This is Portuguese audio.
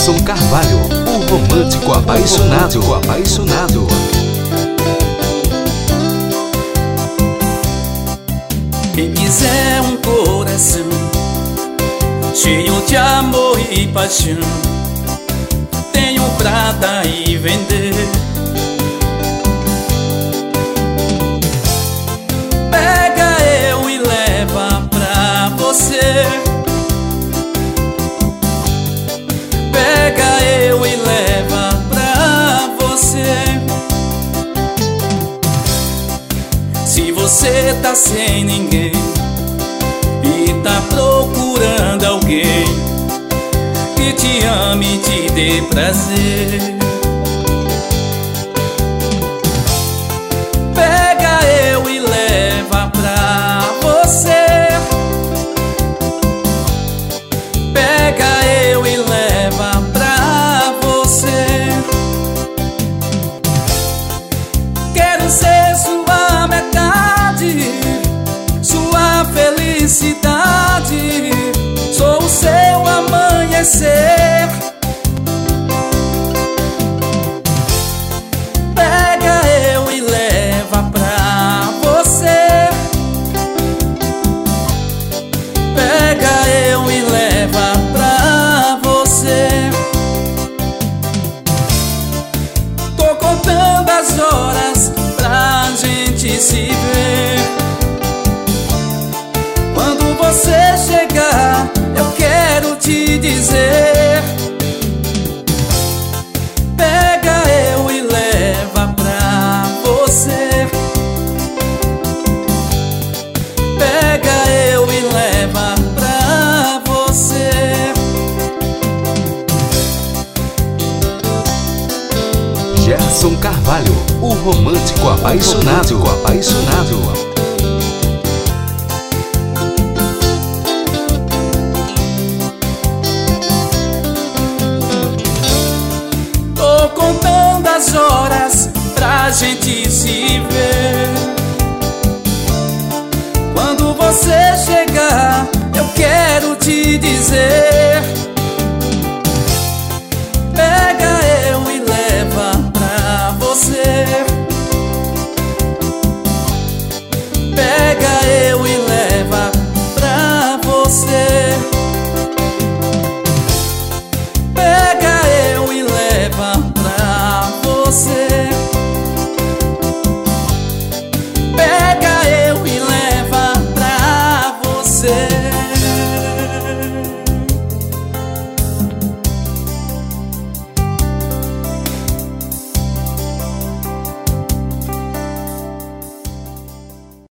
Gerson Carvalho, o romântico apaixonado. Quem quiser um coração cheio de amor e paixão, tenho pra dar e vender. Pega eu e leva pra você. Pega eu e leva pra você. Se você tá sem ninguém e tá procurando alguém que te ame e te dê prazer, pega eu e leva pra você. Pega eu e leva pra você. Quero ser sua metade, sua felicidade. Sou o seu amanhecer. Pega eu e leva pra você. Pega eu e leva pra você. Tô contando as horas pra gente se ver. Quando você chegar, eu quero te dizer: pega eu e leva pra você. Pega eu e leva pra você. Gerson Carvalho, o romântico apaixonado. Tô contando as horas pra gente se ver. Quando você chegar, eu quero te dizer: